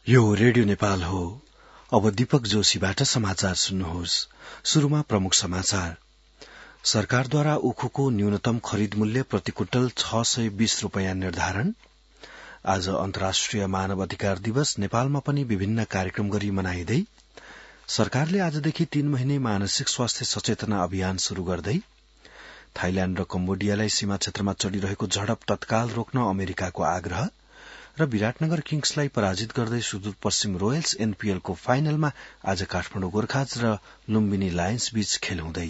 यो रेडियो नेपाल हो। अब दीपक जोशीबाट समाचार सुन्नुहोस्। शुरूमा प्रमुख समाचार। सरकारद्वारा उखुको न्यूनतम खरिद मूल्य प्रति क्विन्टल 620 रूपैयाँ निर्धारण। आज अन्तर्राष्ट्रिय मानव अधिकार दिवस नेपालमा पनि विभिन्न कार्यक्रम गरी मनाइँदै। सरकारले आजदेखि 3 महिने मानसिक स्वास्थ्य सचेतना अभियान शुरू गर्दै। थाइल्याण्ड र कम्बोडियालाई सीमा क्षेत्रमा चलिरहेको झडप तत्काल रोक्न अमेरिकाको आग्रह र विराटनगर किङ्सलाई पराजित गर्दै सुदूरपश्चिम रोयल्स एनपीएलको फाइनलमा आज काठमाडौँ गोर्खाज र लुम्बिनी लायन्स बीच खेल हुँदै।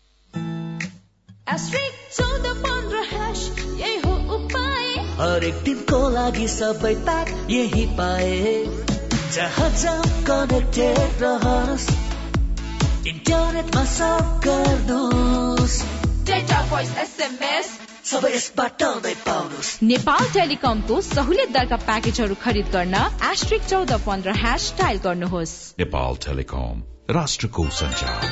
हरेक दिनको लागि सबै प्याक यही पाए। जहाँ जहाँ कनेक्टेड रहनुहोस्, इन्टरनेटमा सब गर्नुहोस्। डेटा भोइस एसएमएस सबै यसबाट नै पाउनुहोस्। नेपाल टेलिकमको सहुलियत दरका प्याकेजहरू खरिद गर्न *1415# डायल गर्नुहोस्। नेपाल टेलिकम, राष्ट्रको सञ्चार।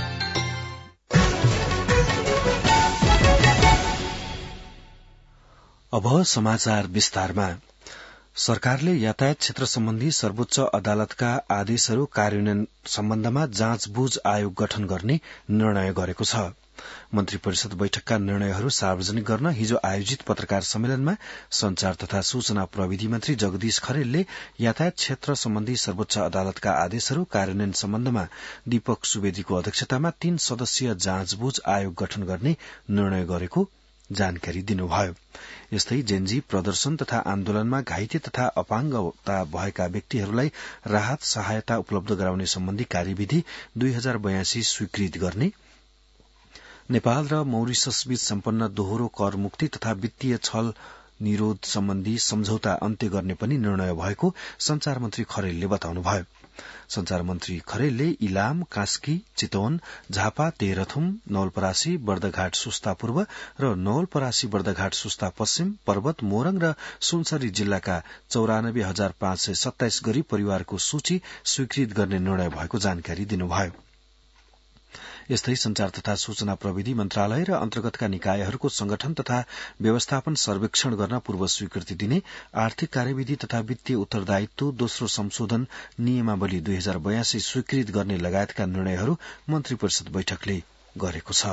अब समाचार विस्तारमा। सरकारले यातायात क्षेत्र सम्बन्धी सर्वोच्च अदालतका आदेशहरू कार्यान्वयन सम्बन्धमा जाँचबुझ आयोग गठन गर्ने निर्णय गरेको छ। मन्त्री परिषद बैठकका निर्णयहरू सार्वजनिक गर्न हिजो आयोजित पत्रकार सम्मेलनमा संचार तथा सूचना प्रविधि मन्त्री जगदीश खरेलले यातायात क्षेत्र सम्बन्धी सर्वोच्च अदालतका आदेशहरू कार्यान्वयन सम्बन्धमा दीपक सुवेदीको अध्यक्षतामा 3 सदस्यीय जाँचबुझ आयोग गठन गर्ने निर्णय गरेको जानकारी दिनुभयो। यस्तै जेनजी प्रदर्शन तथा आन्दोलनमा घाइते तथा अपाङ्गता भएका व्यक्तिहरूलाई राहत सहायता उपलब्ध गराउने सम्बन्धी कार्यविधि 2082 स्वीकृत गर्ने, नेपाल र मौरिशस बीच सम्पन्न दोहोरो कर मुक्ति तथा वित्तीय छल निरोध सम्बन्धी सम्झौता अन्त्य गर्ने पनि निर्णय भएको संचार मन्त्री खरेलले बताउनुभयो। संचार मन्त्री खरेलले इलाम, कास्की, चितवन, झापा, तेह्रथुम, नवलपरासी, बर्दघाट सुस्ता पूर्व र नवलपरासी बर्दघाट सुस्ता पश्चिम, पर्वत, मोरङ र सुनसरी जिल्लाका 94,527 गरीब परिवारको सूची स्वीकृत गर्ने निर्णय भएको जानकारी दिनुभयो। यस्तै संचार तथा सूचना प्रविधि मन्त्रालय र अन्तर्गतका निकायहरूको संगठन तथा व्यवस्थापन सर्वेक्षण गर्न पूर्व स्वीकृति दिने, आर्थिक कार्यविधि तथा वित्तीय उत्तरदायित्व दोस्रो संशोधन नियमावली 2082 स्वीकृत गर्ने लगायतका निर्णयहरू मन्त्री परिषद बैठकले गरेको छ।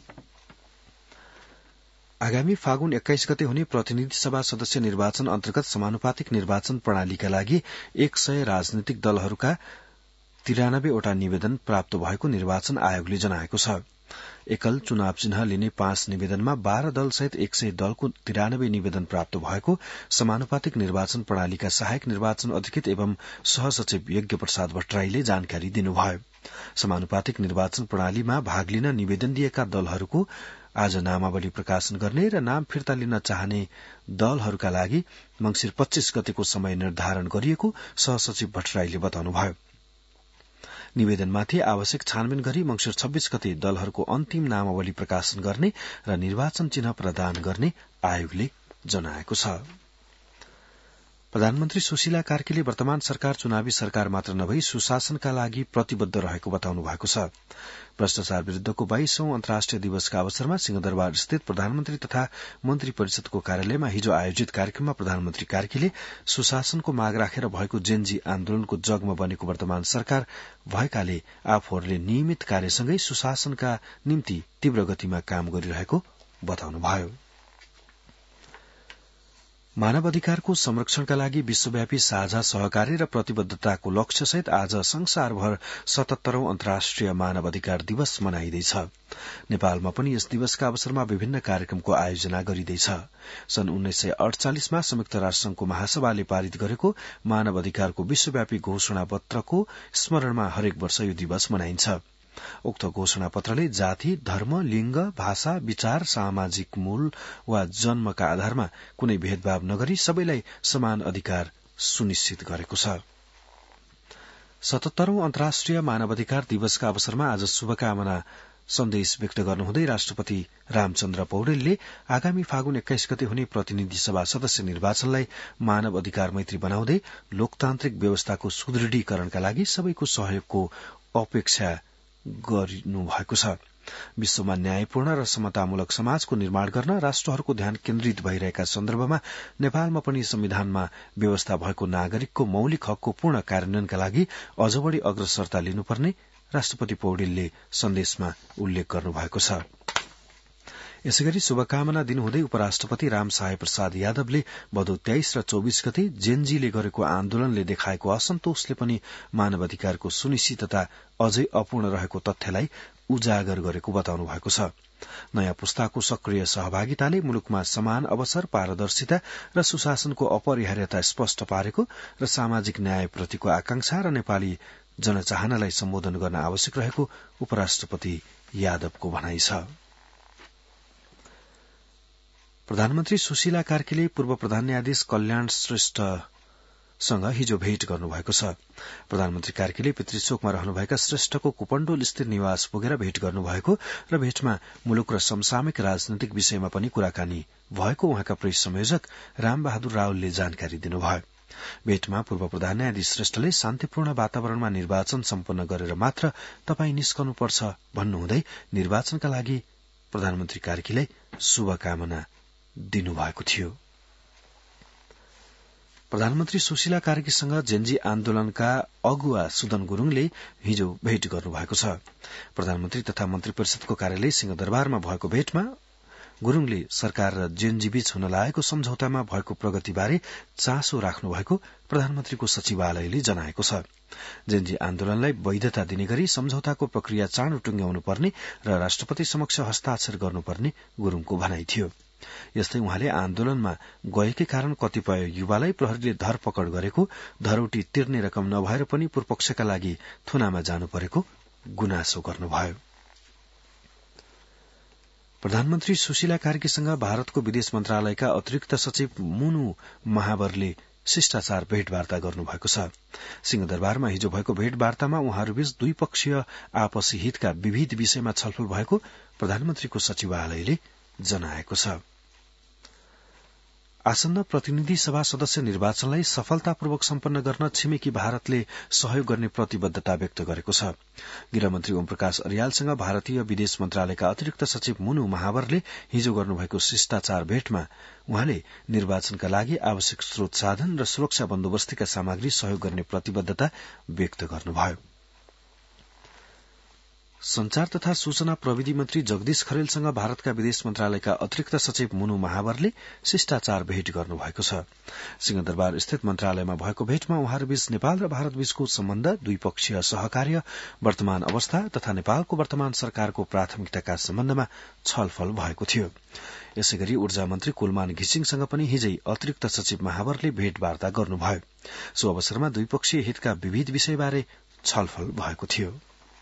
आगामी फागुन 21 गते हुने प्रतिनिधि सभा सदस्य निर्वाचन अन्तर्गत समानुपातिक निर्वाचन प्रणालीका लागि 100 राजनैतिक दलहरूका 93 वटा निवेदन प्राप्त भएको निर्वाचन आयोगले जनाएको छ। एकल चुनाव चिन्ह लिने 5 निवेदनमा 12 दल सहित 100 दलको 93 निवेदन प्राप्त भएको समानुपातिक निर्वाचन प्रणालीका सहायक निर्वाचन अधिकृत एवं सहसचिव यज्ञ प्रसाद भट्टराईले जानकारी दिनुभयो। समानुपातिक निर्वाचन प्रणालीमा भाग लिन निवेदन दिएका दलहरूको आज नामावली प्रकाशन गर्ने र नाम फिर्ता लिन चाहने दलहरूका लागि मंसिर 25 गतेको समय निर्धारण गरिएको सहसचिव भट्टराईले बताउनुभयो। निवेदनमाथि आवश्यक छानबिन गरी मंसिर 26 गते दलहरूको अन्तिम नामावली प्रकाशन गर्ने र निर्वाचन चिन्ह प्रदान गर्ने आयोगले जनाएको छ। प्रधानमन्त्री सुशीला कार्कीले वर्तमान सरकार चुनावी सरकार मात्र नभई सुशासनका लागि प्रतिबद्ध रहेको बताउनु भएको छ। भ्रष्टाचार विरूद्धको 22औं अन्तर्राष्ट्रिय दिवसका अवसरमा सिंहदरबार स्थित प्रधानमन्त्री तथा मन्त्री परिषदको कार्यालयमा हिजो आयोजित कार्यक्रममा प्रधानमन्त्री कार्कीले सुशासनको माग राखेर भएको जेनजी आन्दोलनको जगमा बनेको वर्तमान सरकार भएकाले आफूहरूले नियमित कार्यसँगै सुशासनका निम्ति तीव्र गतिमा काम गरिरहेको बताउनुभयो। मानव अधिकारको संरक्षणका लागि विश्वव्यापी साझा सहकारी र प्रतिबद्धताको लक्ष्यसहित आज संसारभर 77औं अन्तर्राष्ट्रिय मानव अधिकार दिवस मनाइँदैछ। नेपालमा पनि यस दिवसका अवसरमा विभिन्न कार्यक्रमको आयोजना गरिँदैछ। सन् 1948 मा संयुक्त राष्ट्रसंघको महासभाले पारित गरेको मानव अधिकारको विश्वव्यापी घोषणा पत्रको स्मरणमा हरेक वर्ष यो दिवस मनाइन्छ। उक्त घोषणा पत्रले जाति, धर्म, लिंग, भाषा, विचार, सामाजिक मूल वा जन्मका आधारमा कुनै भेदभाव नगरी सबैलाई समान अधिकार सुनिश्चित गरेको छ। 77औं अन्तर्राष्ट्रिय मानवाधिकार दिवसका अवसरमा आज शुभकामना सन्देश व्यक्त गर्नुहुँदै राष्ट्रपति रामचन्द्र पौडेलले आगामी फागुन 21 गते हुने प्रतिनिधि सभा सदस्य निर्वाचनलाई मानव अधिकार मैत्री बनाउँदै लोकतान्त्रिक व्यवस्थाको सुदृढीकरणका लागि सबैको सहयोगको अपेक्षा गर्नु भएको छ। विश्वमा न्यायपूर्ण र समतामूलक समाजको निर्माण गर्न राष्ट्रहरूको ध्यान केन्द्रित भइरहेका सन्दर्भमा नेपालमा पनि संविधानमा व्यवस्था भएको नागरिकको मौलिक हकको पूर्ण कार्यान्वयनका लागि अझ बढ़ी अग्रसरता लिनुपर्ने राष्ट्रपति पौडेलले सन्देशमा उल्लेख गर्नुभएको छ। यसैगरी शुभकामना दिनुहुँदै उपराष्ट्रपति रामसहाय प्रसाद यादवले भदौ 23 र 24 गते जेनजीले गरेको आन्दोलनले देखाएको असन्तोषले पनि मानवाधिकारको सुनिश्चितता अझै अपूर्ण रहेको तथ्यलाई उजागर गरेको बताउनु भएको छ। नयाँ पुस्ताको सक्रिय सहभागिताले मुलुकमा समान अवसर, पारदर्शिता र सुशासनको अपरिहार्यता स्पष्ट पारेको र सामाजिक न्यायप्रतिको आकांक्षा र नेपाली जनचाहनालाई सम्बोधन गर्न आवश्यक रहेको उपराष्ट्रपति यादवको भनाइ छ। प्रधानमन्त्री सुशीला कार्कीले पूर्व प्रधान न्यायाधीश कल्याण श्रेष्ठसँग हिजो भेट गर्नुभएको छ। प्रधानमन्त्री कार्कीले पितृशोकमा रहनुभएका श्रेष्ठको कुपण्डोल स्थित निवास पुगेर भेट गर्नुभएको र भेटमा मुलुक र समसामयिक राजनैतिक विषयमा पनि कुराकानी भएको उहाँका प्रेस संयोजक रामबहादुर रावलले जानकारी दिनुभयो। भेटमा पूर्व प्रधान न्यायाधीश श्रेष्ठले शान्तिपूर्ण वातावरणमा निर्वाचन सम्पन्न गरेर मात्र तपाई निस्कनुपर्छ भन्नुहुँदै निर्वाचनका लागि प्रधानमन्त्री कार्कीलाई शुभकामना दिनुभएको थियो। प्रधानमन्त्री सुशीला कार्कीसँग जेनजी आन्दोलनका अगुवा सुदन गुरूङले हिजो भेट गर्नुभएको छ। प्रधानमन्त्री तथा मन्त्री परिषदको कार्यालय सिंहदरबारमा भएको भेटमा गुरूङले सरकार र जेनजी बीच हुन लागेको सम्झौतामा भएको प्रगतिबारे चासो राख्नु भएको प्रधानमन्त्रीको सचिवालयले जनाएको छ। जेनजी आन्दोलनलाई वैधता दिने गरी सम्झौताको प्रक्रिया चाँडो टुंग्याउनु पर्ने र राष्ट्रपति समक्ष हस्ताक्षर गर्नुपर्ने गुरूङको भनाइ थियो। यस्तै उहाँले आन्दोलनमा गएकै कारण कतिपय युवालाई प्रहरीले धरपकड गरेको, धरौटी तिर्ने रकम नभएर पनि पूर्वपक्षका लागि थुनामा जानु परेको गुनासो गर्नुभयो। प्रधानमन्त्री सुशीला कार्कीसँग भारतको विदेश मन्त्रालयका अतिरिक्त सचिव मुनु महावरले शिष्टाचार भेटवार्ता गर्नुभएको छ। सिंहदरबारमा हिजो भएको भेटवार्तामा उहाँहरूबीच द्विपक्षीय आपसी हितका विविध विषयमा छलफल भएको प्रधानमन्त्रीको सचिवालयले जनाएको छ। आसन्न प्रतिनिधि सभा सदस्य निर्वाचनलाई सफलतापूर्वक सम्पन्न गर्न छिमेकी भारतले सहयोग गर्ने प्रतिबद्धता व्यक्त गरेको छ। गृहमन्त्री ओमप्रकाश अर्यालसँग भारतीय विदेश मन्त्रालयका अतिरिक्त सचिव मुनु महावरले हिजो गर्नुभएको शिष्टाचार भेटमा उहाँले निर्वाचनका लागि आवश्यक स्रोत साधन र सुरक्षा बन्दोबस्तीका सामग्री सहयोग गर्ने प्रतिबद्धता व्यक्त गर्नुभयो। संचार तथा सूचना प्रविधि मन्त्री जगदीश खरेलसँग भारतका विदेश मन्त्रालयका अतिरिक्त सचिव मुनु महावरले शिष्टाचार भेट गर्नुभएको छ। सिंहदरबार स्थित मन्त्रालयमा भएको भेटमा उहाँहरूबीच नेपाल र भारतबीचको सम्बन्ध, द्विपक्षीय सहकार्य, वर्तमान अवस्था तथा नेपालको वर्तमान सरकारको प्राथमिकताका सम्बन्धमा छलफल भएको थियो। यसैगरी ऊर्जा मन्त्री कुलमान घिसिङसँग पनि हिजै अतिरिक्त सचिव महावरले भेटवार्ता गर्नुभयो। सो अवसरमा द्विपक्षीय हितका विविध विषयबारे छलफल भएको थियो।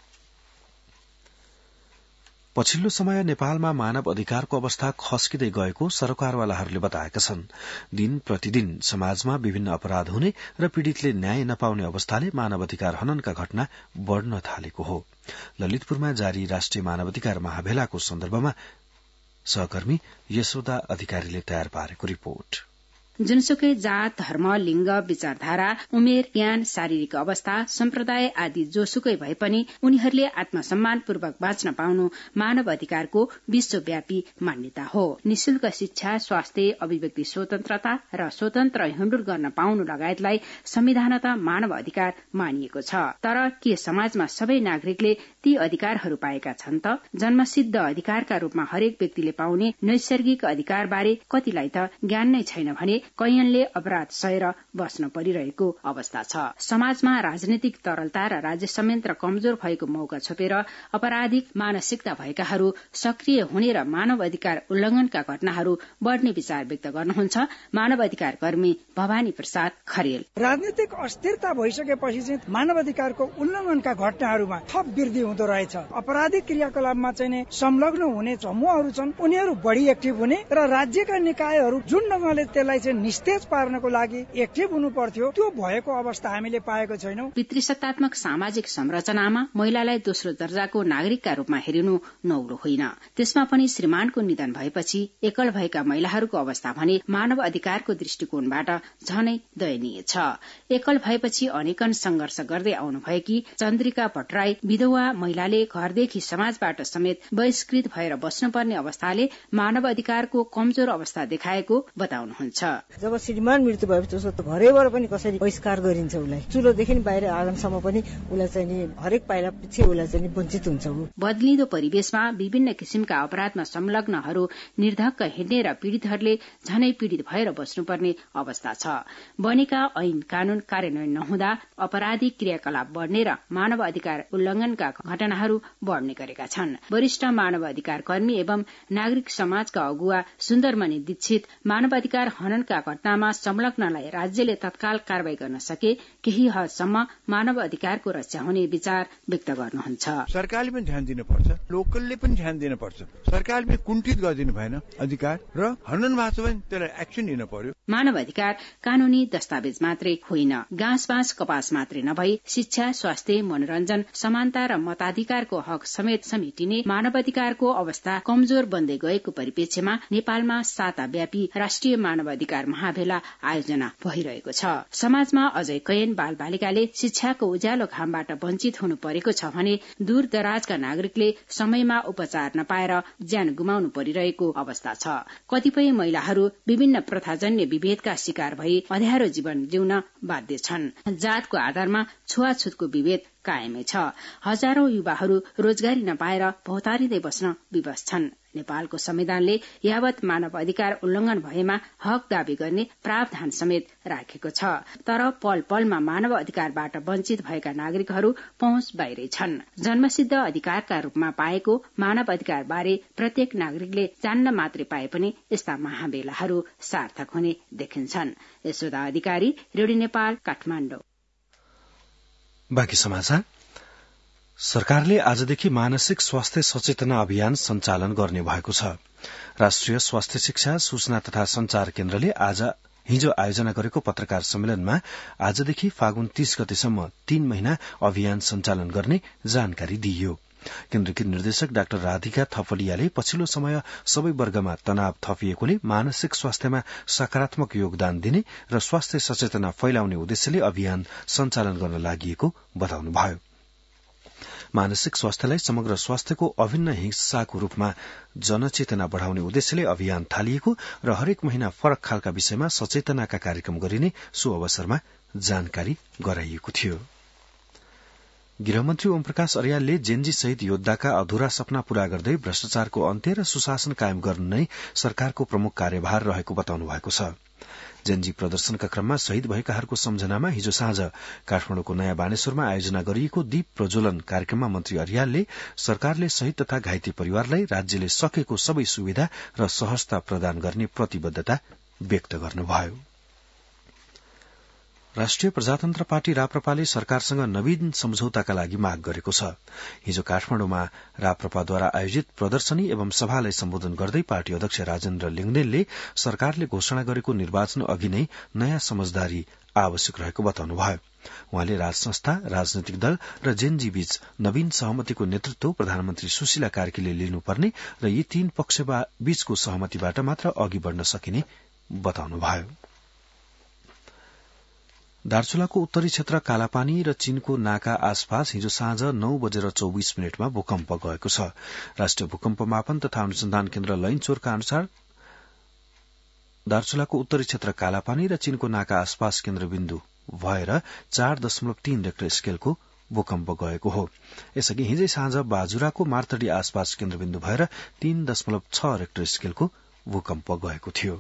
पछिल्लो समय नेपालमा मानव अधिकारको अवस्था खस्किँदै गएको सरकारवालाहरूले बताएका छन्। दिन प्रतिदिन समाजमा विभिन्न अपराध हुने र पीड़ितले न्याय नपाउने अवस्थाले मानव अधिकार हननका घटना बढ़न थालेको हो। ललितपुरमा जारी राष्ट्रिय मानवाधिकार महाभेलाको सन्दर्भमा सहकर्मी यशोदा अधिकारीले तयार पारेको रिपोर्ट। जुनसुकै जात, धर्म, लिंग, विचारधारा, उमेर, ज्ञान, शारीरिक अवस्था, सम्प्रदाय आदि जोसुकै भए पनि उनीहरूले आत्मसम्मानपूर्वक बाँच्न पाउनु मानव अधिकारको विश्वव्यापी मान्यता हो। निशुल्क शिक्षा, स्वास्थ्य, अभिव्यक्ति स्वतन्त्रता र स्वतन्त्र हिँडुल गर्न पाउनु लगायतलाई संविधानत मानव अधिकार मानिएको छ। तर के समाजमा सबै नागरिकले ती अधिकारहरू पाएका छन् त? जन्मसिद्ध अधिकारका रूपमा हरेक व्यक्तिले पाउने नैसर्गिक अधिकारबारे कतिलाई त ज्ञान नै छैन भने कैयनले अपराध सहेर बस्न परिरहेको अवस्था छ। समाजमा राजनीतिक तरलता र राज्य संयन्त्र कमजोर भएको मौका छोपेर अपराधिक मानसिकता भएकाहरू सक्रिय हुने र मानव अधिकार उल्लंघनका घटनाहरू बढ़ने विचार व्यक्त गर्नुहुन्छ मानव अधिकार कर्मी भवानी प्रसाद खरेल। राजनीतिक अस्थिरता भइसकेपछि चाहिँ मानव अधिकारको उल्लंघनका घटनाहरूमा थप वृद्धि हुँदो रहेछ। अपराधिक क्रियाकलापमा चाहिँ संलग्न हुने समूहहरू छन्, उनीहरू बढ़ी एक्टिभ हुने र राज्यका निकायहरू जुन ढंगले त्यसलाई चाहिँ निस्तेज पार्नको लागि एक्टिभ हुनु पर्थ्यो, त्यो भएको अवस्था हामीले पाएको छैनौं। पितृसत्तात्मक सामाजिक संरचनामा महिलालाई दोस्रो दर्जाको नागरिकका रूपमा हेरिनु नौलो होइन। त्यसमा पनि श्रीमानको निधन भएपछि एकल भएका महिलाहरूको अवस्था भने मानव अधिकारको दृष्टिकोणबाट झनै दयनीय छ। एकल भएपछि अनेकन संघर्ष गर्दै आउनुभएकी चन्द्रिका भट्टराई विधवा महिलाले घरदेखि समाजबाट समेत बहिष्कृत भएर बस्नुपर्ने अवस्थाले मानव अधिकारको कमजोर अवस्था देखाएको बताउनुहुन्छ। जब श्रीमान मृत्यु भएपछि उसको घरैबाट पनि कसरी बहिष्कार गरिन्छ, उसलाई चुलोदेखि बाहिर आँगनसम्म पनि उसलाई चाहिँ हरेक पाइला पछि उसलाई चाहिँ वञ्चित हुन्छ। बदलिदो परिवेशमा विभिन्न किसिमका अपराधमा संलग्नहरू निर्धक्क हिँड्ने र पीड़ितहरूले झनै पीड़ित भएर बस्नुपर्ने अवस्था छ। बनेका ऐन कानून कार्यान्वयन नहुँदा अपराधिक क्रियाकलाप बढ्ने र मानव अधिकार उल्लंघनका घटनाहरू बढ्ने गरेका छन्। वरिष्ठ मानव अधिकार कर्मी एवं नागरिक समाजका अगुवा सुन्दरमणि दीक्षित मानव अधिकार हननका घटनामा संलग्नलाई राज्यले तत्काल कारवाही गर्न सके केही हदसम्म मानव अधिकारको रक्षा हुने विचार व्यक्त गर्नुहुन्छ। सरकारले पनि ध्यान दिनुपर्छ, लोकलले पनि ध्यान दिनुपर्छ। सरकारले पनि कुण्ठित गरिदिनु भएन अधिकार र हनन भएको भने त्यसलाई एक्सन लिन पर्यो। मानव अधिकार कानूनी दस्तावेज मात्रै होइन, गाँस बाँस कपास मात्रै नभई शिक्षा, स्वास्थ्य, मनोरञ्जन, समानता र मताधिकारको हक समेत समेटिने मानव अधिकारको अवस्था कमजोर बन्दै गएको परिप्रेक्ष्यमा नेपालमा साताव्यापी राष्ट्रिय मानव अधिकार महाभेला आयोजना भइरहेको छ। समाजमा अझै कैयन बाल बालिकाले शिक्षाको उज्यालो घामबाट वञ्चित हुनु परेको छ भने दूर दराजका नागरिकले समयमा उपचार नपाएर ज्यान गुमाउनु परिरहेको अवस्था छ। कतिपय महिलाहरू विभिन्न प्रथाजन्य विभेदका शिकार भई अँध्यारो जीवन जिउन बाध्य छन्। जातको आधारमा छुवाछुतको विभेद कायमै छ। हजारौं युवाहरू रोजगारी नपाएर भौतारिँदै बस्न विवश छन्। नेपालको संविधानले यावत मानव अधिकार उल्लंघन भएमा हक दावी गर्ने प्रावधान समेत राखेको छ। तर पल पलमा मानव अधिकारबाट वञ्चित भएका नागरिकहरू पहुँच बाहिरै छन्। जन्मसिद्ध अधिकारका रूपमा पाएको मानव अधिकार बारे प्रत्येक नागरिकले जान्न मात्रै पाए पनि यस्ता महाबेलाहरू सार्थक हुने देखिन्छन्। यशोदा अधिकारी, रेडियो नेपाल, काठमाडौँ। बाँकी समाचार। सरकारले आजदेखि मानसिक स्वास्थ्य सचेतना अभियान सञ्चालन गर्ने भएको छ। राष्ट्रिय स्वास्थ्य शिक्षा, सूचना तथा संचार केन्द्रले हिजो आयोजना गरेको पत्रकार सम्मेलनमा आजदेखि फागुन 30 गतेसम्म 3 महिना अभियान सञ्चालन गर्ने जानकारी दिइयो। केन्द्रकी निर्देशक डाक्टर राधिका थपलियाले पछिल्लो समय सबै वर्गमा तनाव थपिएकोले मानसिक स्वास्थ्यमा सकारात्मक योगदान दिने र स्वास्थ्य सचेतना फैलाउने उद्देश्यले अभियान सञ्चालन गर्न लागि बताउनुभयो। मानसिक स्वास्थ्यलाई समग्र स्वास्थ्यको अभिन्न हिस्साको रूपमा जनचेतना बढ़ाउने उद्देश्यले अभियान थालिएको र हरेक महिना फरक खालका विषयमा सचेतनाका कार्यक्रम गरिने सो अवसरमा जानकारी गराइएको थियो। गृहमन्त्री ओमप्रकाश अर्यालले जेनजी सहित योद्धाका अधूरा सपना पूरा गर्दै भ्रष्टाचारको अन्त्य र सुशासन कायम गर्नु नै सरकारको प्रमुख कार्यभार रहेको बताउनु भएको छ। जेनजी प्रदर्शनका क्रममा शहीद भएकाहरूको सम्झनामा हिजो साँझ काठमाडौँको नयाँ बानेश्वरमा आयोजना गरिएको दीप प्रज्वलन कार्यक्रममा मन्त्री अर्यालले सरकारले शहीद तथा घाइते परिवारलाई राज्यले सकेको सबै सुविधा र सहजता प्रदान गर्ने प्रतिबद्धता व्यक्त गर्नुभयो। राष्ट्रिय प्रजातन्त्र पार्टी राप्रपाले सरकारसँग नवीन सम्झौताका लागि माग गरेको छ। हिजो काठमाडौँमा राप्रपाद्वारा आयोजित प्रदर्शनी एवं सभालाई सम्बोधन गर्दै पार्टी अध्यक्ष राजेन्द्र लिङदेनले सरकारले घोषणा गरेको निर्वाचन अघि नै नयाँ समझदारी आवश्यक रहेको बताउनुभयो। उहाँले राज संस्था, राजनैतिक दल र जेनजी बीच नवीन सहमतिको नेतृत्व प्रधानमन्त्री सुशीला कार्कीले लिनुपर्ने र यी 3 पक्ष बीचको सहमतिबाट मात्र अघि बढ़न सकिने बताउनुभयो। दार्चुलाको उत्तरी क्षेत्र कालापानी र चीनको नाका आसपास हिजो साँझ 9:24 भूकम्प गएको छ। राष्ट्रिय भूकम्प मापन तथा अनुसन्धान केन्द्र लैनचोरका अनुसार दार्चुलाको उत्तरी क्षेत्र कालापानी र चीनको नाका आसपास केन्द्रबिन्दु भएर 4.3 रेक्टर स्केलको भूकम्प गएको हो। यसअघि हिजै साँझ बाजुराको मार्तडी आसपास केन्द्रबिन्दु भएर 3.6 रेक्टर स्केलको भूकम्प गएको थियो।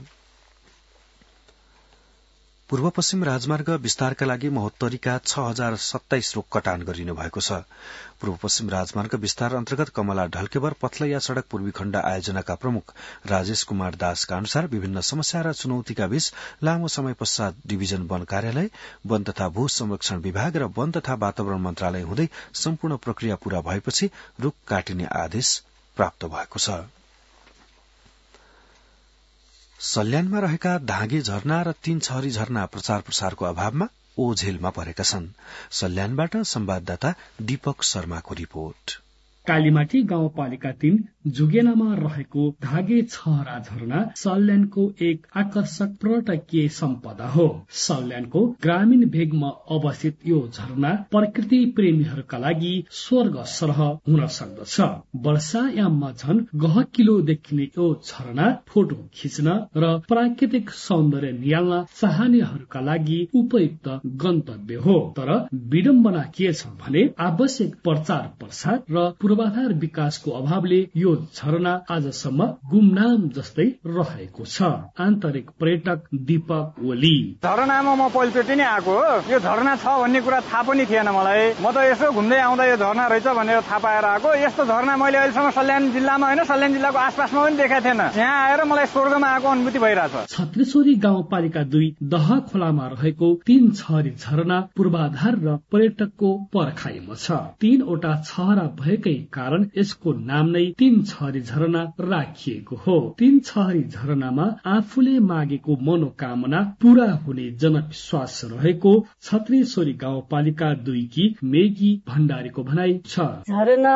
पूर्व पश्चिम राजमार्ग विस्तारका लागि महोत्तरीका 6027 रुख कटान गरिनु भएको छ। पूर्व पश्चिम राजमार्ग विस्तार अन्तर्गत कमला ढल्केवर पथलैया सड़क पूर्वी खण्ड आयोजनाका प्रमुख राजेश कुमार दासका अनुसार विभिन्न समस्या र चुनौतीका बीच लामो समय पश्चात डिभिजन वन कार्यालय, वन तथा भू संरक्षण विभाग र वन तथा वातावरण मन्त्रालय हुँदै सम्पूर्ण प्रक्रिया पूरा भएपछि रुख काटिने आदेश प्राप्त भएको छ। सल्यानमा रहेका धागे झरना र 3 छहरी झरना प्रचार प्रसारको अभावमा ओझेलमा परेका छन्। सल्यानबाट संवाददाता दीपक शर्माको रिपोर्ट। कालीमाटी गाउँपालिका 3 जुगेनामा रहेको धागे छहरा झरना सल्यानको एक आकर्षक पर्यटकीय सम्पदा हो। सल्यानको ग्रामीण भेगमा अवस्थित यो झरना प्रकृति प्रेमीहरूका लागि स्वर्ग सरह हुन सक्दछ। वर्षायाममा झन गहकिलो देखिने यो झरना फोटो खिच्न र प्राकृतिक सौन्दर्य निहाल्न चाहनेहरूका लागि उपयुक्त गन्तव्य हो। तर विडम्बना के छ भने आवश्यक प्रचार प्रसार र पूर्वाधार विकासको अभावले यो झरना आजसम्म गुमनाम जस्तै रहेको छ। आन्तरिक पर्यटक दीपक ओली झरनामा म पहिलोचोटि नै आएको हो। यो झरना छ भन्ने कुरा थाहा पनि थिएन मलाई। म त यसो घुम्दै आउँदा यो झरना रहेछ भनेर थाहा पाएर आएको। यस्तो झरना मैले अहिलेसम्म सल्यान जिल्लामा होइन सल्यान जिल्लाको आसपासमा पनि देखाएको थिएन। यहाँ आएर मलाई स्वर्गमा आएको अनुभूति भइरहेछ। छत्रेश्वरी गाउँपालिका 2 दह खोलामा रहेको 3 छहरी झरना पूर्वाधार र पर्यटकको पर्खाइमा छ। 3 वटा छहरा भएकै कारण यसको नाम नै 3 छहरी झरना राखिएको हो। 3 छहरी झरनामा आफूले मागेको मनोकामना पूरा हुने जनविश्वास रहेको छत्रेश्वरी गाउँपालिका 2 की मेगी भण्डारीको भनाइ छ। झरना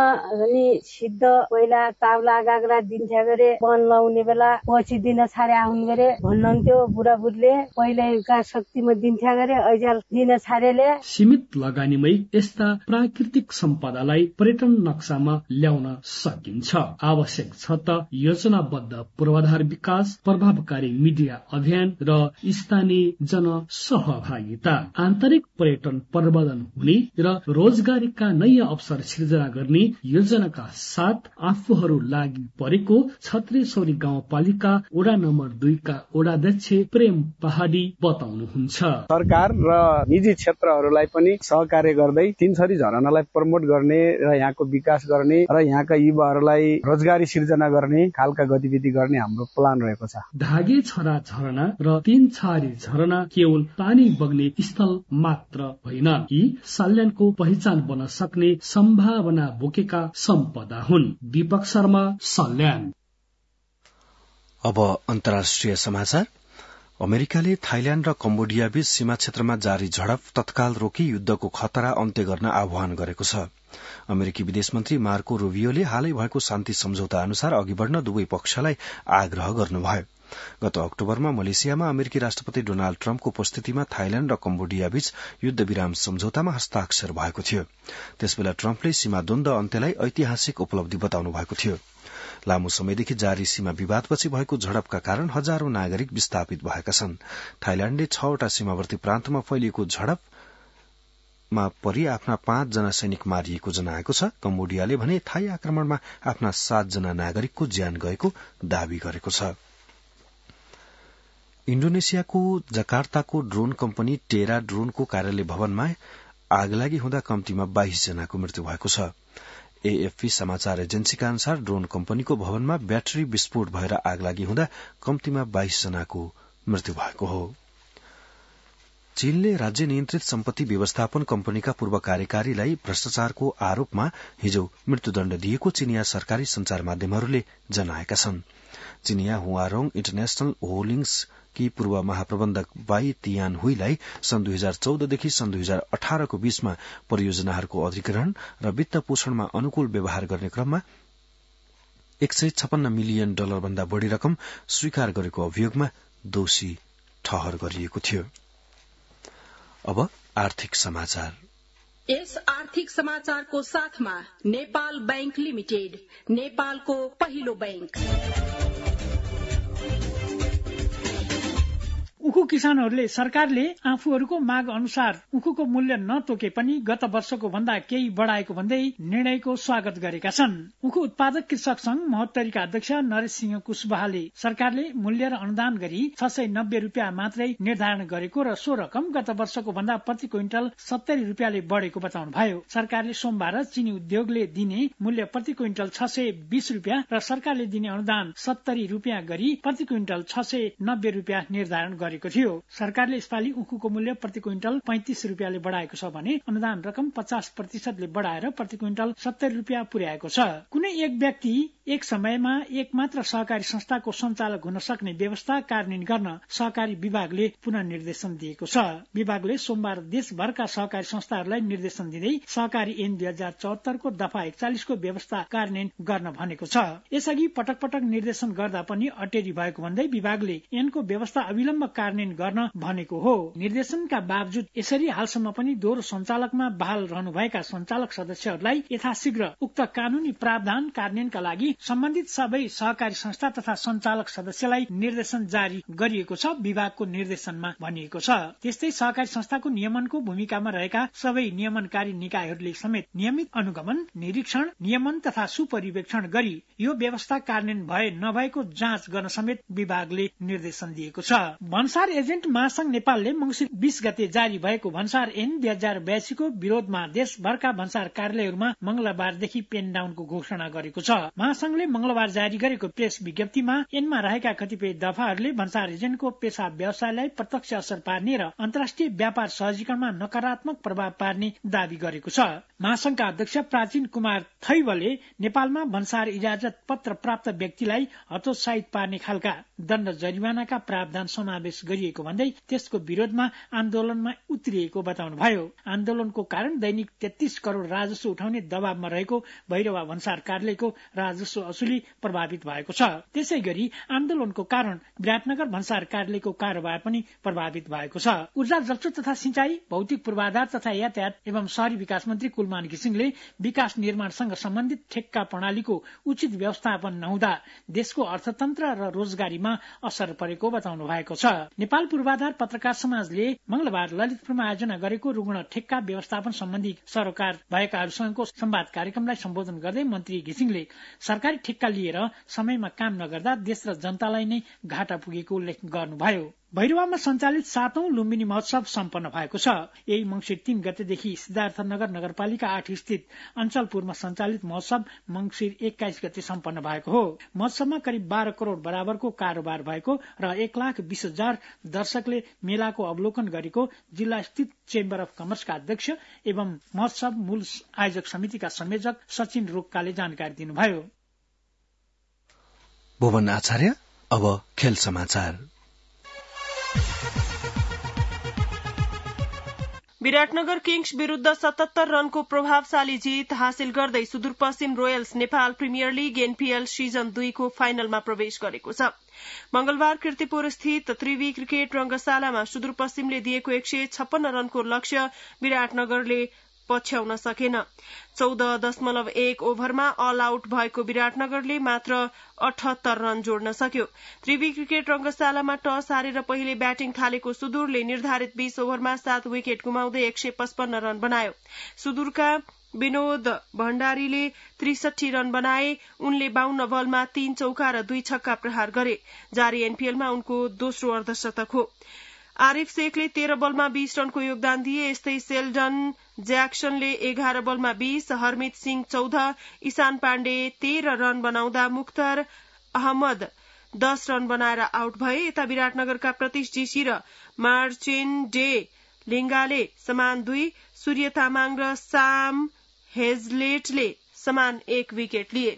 सिद्ध पहिला ताउला गाग्रा दिन्थ्यो गरे बन लाउने बेला पछि दिन छाडे आउनु गरे भन्नुहुन्थ्यो बुढाबुढीले। पहिलेका शक्तिमा दिन्थ्यो गरे अहिले दिन छाडेले। सीमित लगानीमै यस्ता प्राकृतिक सम्पदालाई पर्यटन नक्सामा ल्याउन सकिन्छ। आवश्यक छ त योजनाबद्ध पूर्वाधार विकास, प्रभावकारी मिडिया अभियान र स्थानीय जनसहभागिता। आन्तरिक पर्यटन प्रवर्धन हुने र रोजगारीका नयाँ अवसर सृजना गर्ने योजनाका साथ आफूहरू लागि परेको छत्रेश्वरी गाउँपालिका वडा नम्बर 2 का वडाध्यक्ष प्रेम पहाडी बताउनुहुन्छ। सरकार र निजी क्षेत्रहरूलाई पनि सहकार्य गर्दै 3 छहरी झरनालाई प्रमोट गर्ने र यहाँको विकास गर्ने र यहाँका युवाहरूलाई रोजगारी सिर्जना गर्ने खालका गतिविधि गर्ने हाम्रो प्लान रहेको छ। धागे छहरा झरना र 3 छहरी झरना केवल पानी बग्ने स्थल मात्र होइन, यी सल्यानको पहिचान बन्न सक्ने सम्भावना बोकेका सम्पदा हुन्। दीपक शर्मा, सल्यान। अब अन्तर्राष्ट्रिय समाचार। अमेरिकाले थाइल्याण्ड र कम्बोडिया बीच सीमा क्षेत्रमा जारी झडप तत्काल रोकी युद्धको खतरा अन्त्य गर्न आह्वान गरेको छ। अमेरिकी विदेश मन्त्री मार्को रुबियोले हालै भएको शान्ति सम्झौता अनुसार अघि बढ़न दुवै पक्षलाई आग्रह गर्नुभयो। गत अक्टोबरमा मलेसियामा अमेरिकी राष्ट्रपति डोनाल्ड ट्रम्पको उपस्थितिमा थाइल्याण्ड र कम्बोडिया बीच युद्ध विराम सम्झौतामा हस्ताक्षर भएको थियो। त्यसबेला ट्रम्पले सीमा द्वन्द अन्त्यलाई ऐतिहासिक उपलब्धि बताउनु भएको थियो। लामो समयदेखि जारी सीमा विवादपछि भएको झडपका कारण हजारौं नागरिक विस्थापित भएका छन्। थाइल्याण्डले 6 वटा सीमावर्ती प्रान्तमा फैलिएको झडपमा परि आफ्ना 5 जना सैनिक मारिएको जनाएको छ। कम्बोडियाले भने थाई आक्रमणमा आफ्ना 7 जना नागरिकको ज्यान गएको दावी गरेको छ। इण्डोनेसियाको जकार्ताको ड्रोन कम्पनी टेरा ड्रोनको कार्यालय भवनमा आगलागी हुँदा कम्तीमा 22 जनाको मृत्यु भएको छ। एएफपी समाचार एजेन्सीका अनुसार ड्रोन कम्पनीको भवनमा ब्याट्री विस्फोट भएर आगलागी हुँदा कम्तीमा 22 जनाको मृत्यु भएको हो। चीनले राज्य नियन्त्रित सम्पत्ति व्यवस्थापन कम्पनीका पूर्व कार्यकारीलाई भ्रष्टाचारको आरोपमा हिजो मृत्युदण्ड दिएको चिनिया सरकारी संचार माध्यमहरूले जनाएका छन्। चिनिया हुआरोङ इन्टरनेशनल होल्डिंग्स की पूर्व महाप्रबन्धक बाई तियान हुईलाई सन् 2014 देखि सन् 2018 को बीचमा परियोजनाहरूको अधिग्रहण र वित्त पोषणमा अनुकूल व्यवहार गर्ने क्रममा $156 मिलियन भन्दा बढ़ी रकम स्वीकार गरेको अभियोगमा दोषी ठहर गरिएको थियो। अब आर्थिक समाचार। यस आर्थिक समाचारको साथमा नेपाल बैंक लिमिटेड, नेपालको पहिलो बैंक। उखु किसानहरूले सरकारले आफूहरूको माग अनुसार उखुको मूल्य नतोके पनि गत वर्षको भन्दा केही बढ़ाएको भन्दै निर्णयको स्वागत गरेका छन्। उखु उत्पादक कृषक संघ महोत्तरीका अध्यक्ष नरेश सिंह कुशवाहाले सरकारले मूल्य र अनुदान गरी ₹690 मात्रै निर्धारण गरेको र सो रकम गत वर्षको भन्दा प्रति क्विन्टल ₹70 बढ़ेको बताउनु भयो। सरकारले सोमबार चिनी उद्योगले दिने मूल्य प्रति क्विन्टल ₹620 र सरकारले दिने अनुदान ₹70 गरी प्रति क्विन्टल ₹690 निर्धारण गरेको थियो। सरकारले यसपालि उखुको मूल्य प्रति क्विन्टल 35 रुपियाँले बढाएको छ भने अनुदान रकम 50% बढाएर प्रति क्विन्टल 70 रुपियाँ पुर्याएको छ। कुनै एक व्यक्ति एक समयमा एक मात्र सहकारी संस्थाको सञ्चालक हुन सक्ने व्यवस्था कार्यान्वयन गर्न सहकारी विभागले पुनः निर्देशन दिएको छ। विभागले सोमबार देशभरका सहकारी संस्थाहरूलाई निर्देशन दिँदै सहकारी ऐन 2074 को दफा 41 को व्यवस्था कार्यान्वयन गर्न भनेको छ। यसअघि पटक पटक निर्देशन गर्दा पनि अटेरी भएको भन्दै विभागले ऐनको व्यवस्था अविलम्ब कार्यान्वयन गर्न भनेको हो। निर्देशनका बावजुद यसरी हालसम्म पनि दोहोरो सञ्चालकमा बहाल रहनुभएका सञ्चालक सदस्यहरूलाई यथाशीघ्र उक्त कानूनी प्रावधान कार्यान्वयनका लागि सम्बन्धित सबै सहकारी संस्था तथा सञ्चालक सदस्यलाई निर्देशन जारी गरिएको छ, विभागको निर्देशनमा भनिएको छ। त्यस्तै सहकारी संस्थाको नियमनको भूमिकामा रहेका सबै नियमनकारी निकायहरूले समेत नियमित अनुगमन, निरीक्षण, नियमन तथा सुपरिवेक्षण गरी यो व्यवस्था कार्यान्वयन भए नभएको जाँच गर्न समेत विभागले निर्देशन दिएको छ। भन्सार एजेन्ट महासंघ नेपालले मंसिर 20 गते जारी भएको भन्सार ऐन 2082 को विरोधमा देशभरका भन्सार कार्यालयहरूमा मंगलबारदेखि पेन डाउनको घोषणा गरेको छ। महासंघले मंगलबार जारी गरेको प्रेस विज्ञप्तिमा ऐनमा रहेका कतिपय दफाहरूले भन्सार एजेन्टको पेशा व्यवसायलाई प्रत्यक्ष असर पार्ने र अन्तर्राष्ट्रिय व्यापार सहजीकरणमा नकारात्मक प्रभाव पार्ने दावी गरेको छ। महासंघका अध्यक्ष प्राचीन कुमार थैवले नेपालमा भन्सार इजाजत पत्र प्राप्त व्यक्तिलाई हतोत्साहित पार्ने खालका दण्ड जरिवानाका प्रावधान समावेश गरिएको भन्दै त्यसको विरोधमा आन्दोलनमा उत्रिएको बताउनुभयो। आन्दोलनको कारण दैनिक 33 करोड़ राजस्व उठाउने दबावमा रहेको भैरवा भन्सार कार्यालयको राजस्व असुली प्रभावित भएको छ। त्यसै गरी आन्दोलनको कारण विराटनगर भन्सार कार्यालयको कारोबार पनि प्रभावित भएको छ। ऊर्जा, जलस्रोत तथा सिंचाई, भौतिक पूर्वाधार तथा यातायात एवं शहरी विकास मन्त्री कुलमान घिसिङले विकास निर्माणसँग सम्बन्धित ठेक्का प्रणालीको उचित व्यवस्थापन नहुँदा देशको अर्थतन्त्र र रोजगारीमा असर परेको बताउनु भएको छ। नेपाल पूर्वाधार पत्रकार समाजले मंगलबार ललितपुरमा आयोजना गरेको रुग्ण ठेक्का व्यवस्थापन सम्बन्धी सरोकार भएकाहरूसँगको संवाद कार्यक्रमलाई सम्बोधन गर्दै मन्त्री घिसिङले सरकारी ठेक्का लिएर समयमा काम नगर्दा देश र जनतालाई नै घाटा पुगेको उल्लेख गर्नुभयो। भैरवामा सञ्चालित 7औं लुम्बिनी महोत्सव सम्पन्न भएको छ। यही मंसिर 3 गतेदेखि सिद्धार्थनगर नगरपालिका 8 स्थित अञ्चलपुरमा सञ्चालित महोत्सव मंसिर 21 गते सम्पन्न भएको हो। महोत्सवमा करिब 12 करोड़ बराबरको कारोबार भएको र 1,20,000 दर्शकले मेलाको अवलोकन गरेको जिल्ला स्थित चेम्बर अफ कमर्सका अध्यक्ष एवं महोत्सव मूल आयोजक समितिका संयोजक सचिन रोक्काले जानकारी दिनुभयो। भुवन आचार्य, अब खेल समाचार। विराटनगर किङ्स विरूद्ध 77 रनको प्रभावशाली जित हासिल गर्दै Sudurpashchim Royals Nepal Premier League NPL season 2 को फाइनलमा प्रवेश गरेको छ। मंगलबार कीर्तिपुर स्थित त्रिवी क्रिकेट रंगशालामा सुदूरपश्चिमले दिएको 156 रनको लक्ष्य विराटनगरले पछ्याउन सकेन। 14.1 ओभरमा अल आउट भएको विराटनगरले मात्र 78 रन जोड्न सक्यो। त्रिवी क्रिकेट रंगशालामा टस हारेर पहिले ब्याटिङ थालेको सुदूरले निर्धारित 20 ओभरमा 7 विकेट गुमाउँदै 155 रन बनायो। सुदूरका विनोद भण्डारीले 63 रन बनाए। उनले 52 बलमा 3 चौका र 2 छक्का प्रहार गरे। जारी एनपीएलमा उनको दोस्रो अर्धशतक हो। आरिफ शेखले 13 बलमा 20 रनको योगदान दिए। यस्तै सेल्डन ज्याक्सनले 11 बलमा 20, हरमित सिंह 14, ईशान पाण्डे 13 रन बनाउँदा मुख्तार अहमद 10 रन बनाएर आउट भए। यता विराटनगरका प्रतीश जीसी र मार्चिन डे लिङ्गाले समान 2, सूर्य तामाङ र साम हेजलेटले समान 1 विकेट लिए।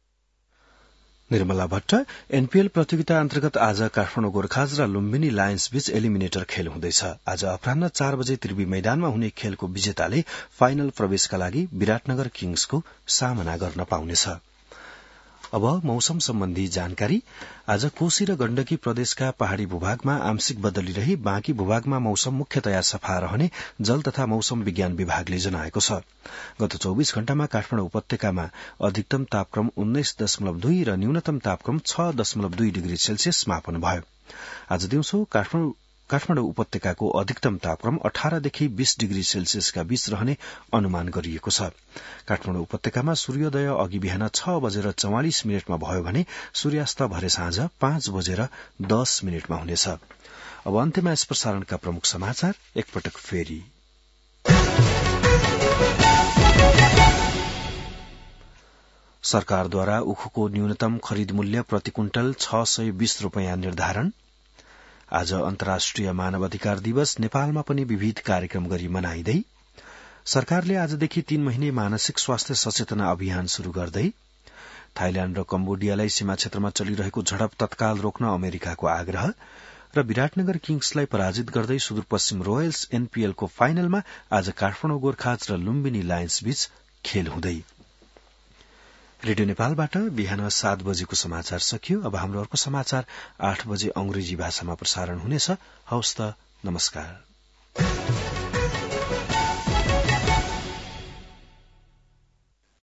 निर्मला भट्ट। एनपीएल प्रतियोगिता अन्तर्गत आज काठमाडौँ गोर्खाज र लुम्बिनी लायन्स बीच एलिमिनेटर खेल हुँदैछ। आज अपराह्न 4 बजे त्रिवी मैदानमा हुने खेलको विजेताले फाइनल प्रवेशका लागि विराटनगर किङ्सको सामना गर्न पाउनेछ। अब मौसम सम्बन्धी जानकारी। आज कोशी र गण्डकी प्रदेशका पहाड़ी भूभागमा आंशिक बदली रही बाँकी भूभागमा मौसम मुख्यतया सफा रहने जल तथा मौसम विज्ञान विभागले जनाएको छ। गत 24 घण्टामा काठमाडौँ उपत्यकामा अधिकतम तापक्रम 19.2 र न्यूनतम तापक्रम 6.2 डिग्री सेल्सियस मापन भयो। आज दिउँसो काठमाडौँ उपत्यकाको अधिकतम तापक्रम 18 देखि 20 डिग्री सेल्सियसका बीच रहने अनुमान गरिएको छ। काठमाडौँ उपत्यकामा सूर्योदय अघि बिहान 6:44 भयो भने सूर्यास्त भरे साँझ 5:10 हुनेछ। अब अन्त्यमा यस प्रसारणका प्रमुख समाचार एकपटक फेरि। सरकारद्वारा उखुको न्यूनतम खरिद मूल्य प्रति क्विन्टल 620 रूपियाँ निर्धारण। आज अन्तर्राष्ट्रिय मानव अधिकार दिवस नेपालमा पनि विविध कार्यक्रम गरी मनाइँदै सरकारले आजदेखि 3 महिने मानसिक स्वास्थ्य सचेतना अभियान शुरू गर्दै थाइल्याण्ड र कम्बोडियालाई सीमा क्षेत्रमा चलिरहेको झडप तत्काल रोक्न अमेरिकाको आग्रह र विराटनगर किङ्सलाई पराजित गर्दै सुदूरपश्चिम रोयल्स एनपीएल को फाइनलमा आज काठमाडौँ गोर्खाज र लुम्बिनी लायन्स बीच खेल हुँदै। रेडियो नेपालबाट बिहान 7 बजेको समाचार सकियो। अब हाम्रो अर्को समाचार 8 बजे अंग्रेजी भाषामा प्रसारण हुनेछ। हवस् त, नमस्कार।